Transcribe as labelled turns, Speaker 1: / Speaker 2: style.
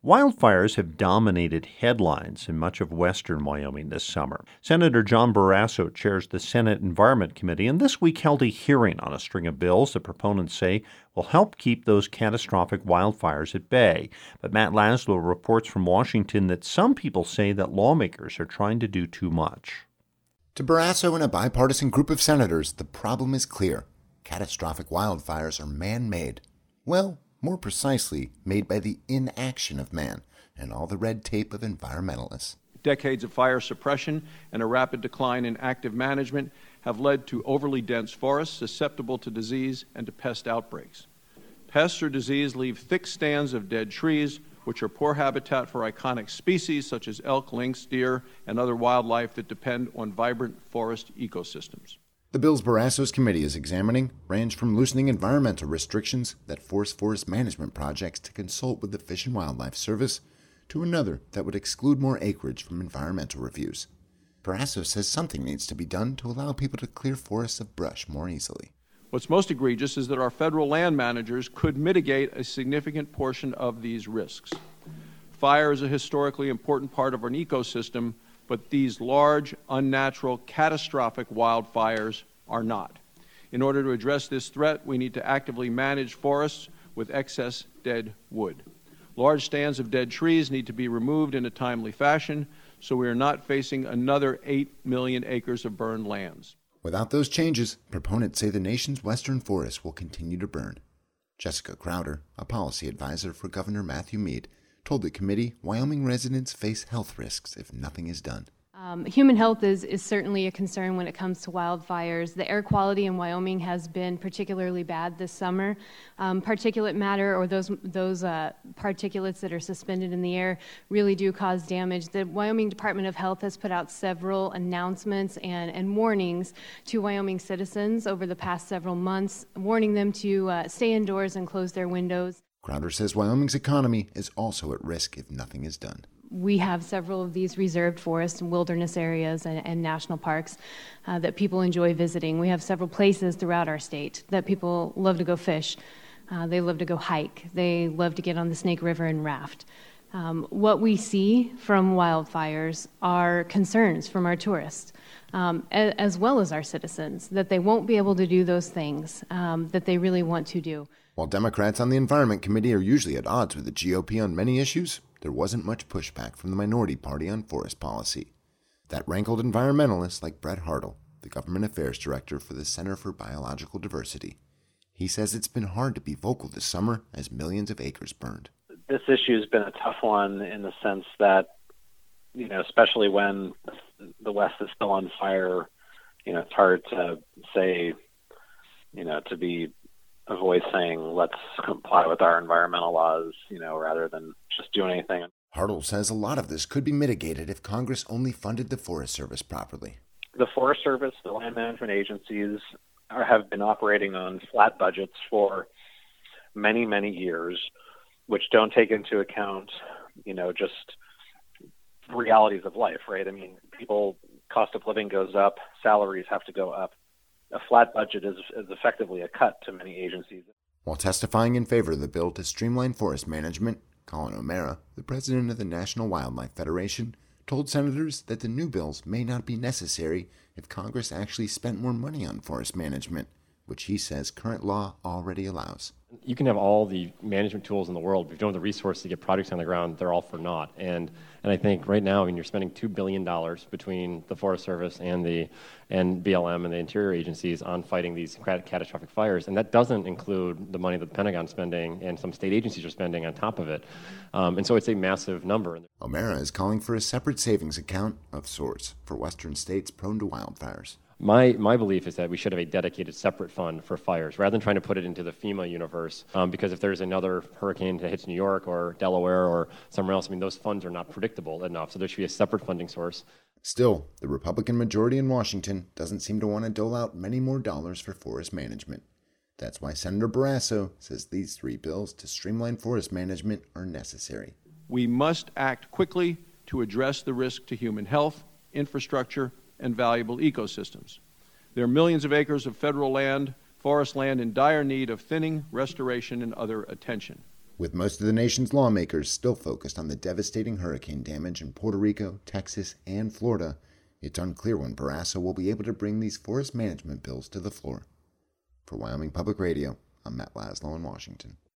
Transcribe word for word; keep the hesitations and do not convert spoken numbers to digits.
Speaker 1: Wildfires have dominated headlines in much of western Wyoming this summer. Senator John Barrasso chairs the Senate Environment Committee, and this week held a hearing on a string of bills that proponents say will help keep those catastrophic wildfires at bay. But Matt Laszlo reports from Washington that some people say that lawmakers are trying to do too much.
Speaker 2: To Barrasso and a bipartisan group of senators, the problem is clear. Catastrophic wildfires are man-made. Well, more precisely, made by the inaction of man and all the red tape of environmentalists.
Speaker 3: Decades of fire suppression and a rapid decline in active management have led to overly dense forests susceptible to disease and to pest outbreaks. Pests or disease leave thick stands of dead trees, which are poor habitat for iconic species such as elk, lynx, deer, and other wildlife that depend on vibrant forest ecosystems.
Speaker 2: The bills Barrasso's committee is examining range from loosening environmental restrictions that force forest management projects to consult with the Fish and Wildlife Service to another that would exclude more acreage from environmental reviews. Barrasso says something needs to be done to allow people to clear forests of brush more easily.
Speaker 3: What's most egregious is that our federal land managers could mitigate a significant portion of these risks. Fire is a historically important part of an ecosystem, but these large, unnatural, catastrophic wildfires are not. In order to address this threat, we need to actively manage forests with excess dead wood. Large stands of dead trees need to be removed in a timely fashion so we are not facing another eight million acres of burned lands.
Speaker 2: Without those changes, proponents say the nation's western forests will continue to burn. Jessica Crowder, a policy advisor for Governor Matthew Mead, told the committee Wyoming residents face health risks if nothing is done.
Speaker 4: Um, human health is, is certainly a concern when it comes to wildfires. The air quality in Wyoming has been particularly bad this summer. Um, particulate matter, or those those uh, particulates that are suspended in the air, really do cause damage. The Wyoming Department of Health has put out several announcements and, and warnings to Wyoming citizens over the past several months, warning them to uh, stay indoors and close their windows.
Speaker 2: Crowder says Wyoming's economy is also at risk if nothing is done.
Speaker 4: We have several of these reserved forests and wilderness areas and, and national parks uh, that people enjoy visiting. We have several places throughout our state that people love to go fish. Uh, they love to go hike. They love to get on the Snake River and raft. Um, what we see from wildfires are concerns from our tourists, um, as, as well as our citizens, that they won't be able to do those things um, that they really want to do.
Speaker 2: While Democrats on the Environment Committee are usually at odds with the G O P on many issues, there wasn't much pushback from the minority party on forest policy. That rankled environmentalists like Brett Hartle, the government affairs director for the Center for Biological Diversity. He says it's been hard to be vocal this summer as millions of acres burned.
Speaker 5: This issue has been a tough one in the sense that, you know, especially when the West is still on fire, you know, it's hard to say, you know, to be a voice saying, let's comply with our environmental laws, you know, rather than just doing anything.
Speaker 2: Hartle says a lot of this could be mitigated if Congress only funded the Forest Service properly.
Speaker 5: The Forest Service, the land management agencies are, have been operating on flat budgets for many, many years, which don't take into account, you know, just realities of life, right? I mean, people, cost of living goes up, salaries have to go up. A flat budget is, is effectively a cut to many agencies.
Speaker 2: While testifying in favor of the bill to streamline forest management, Colin O'Mara, the president of the National Wildlife Federation, told senators that the new bills may not be necessary if Congress actually spent more money on forest management, which he says current law already allows.
Speaker 6: You can have all the management tools in the world, but if you don't have the resources to get projects on the ground, they're all for naught. And and I think right now, I mean, you're spending two billion dollars between the Forest Service and the and B L M and the interior agencies on fighting these catastrophic fires, and that doesn't include the money that the Pentagon's spending and some state agencies are spending on top of it. Um, and so it's a massive number.
Speaker 2: O'Mara is calling for a separate savings account of sorts for western states prone to wildfires.
Speaker 6: My my belief is that we should have a dedicated separate fund for fires rather than trying to put it into the FEMA universe, um, because if there's another hurricane that hits New York or Delaware or somewhere else, I mean, those funds are not predictable enough, so there should be a separate funding source.
Speaker 2: Still, the Republican majority in Washington doesn't seem to want to dole out many more dollars for forest management. That's why Senator Barrasso says these three bills to streamline forest management are necessary.
Speaker 3: We must act quickly to address the risk to human health, infrastructure, and valuable ecosystems. There are millions of acres of federal land, forest land in dire need of thinning, restoration, and other attention.
Speaker 2: With most of the nation's lawmakers still focused on the devastating hurricane damage in Puerto Rico, Texas, and Florida, it's unclear when Barrasso will be able to bring these forest management bills to the floor. For Wyoming Public Radio, I'm Matt Laszlo in Washington.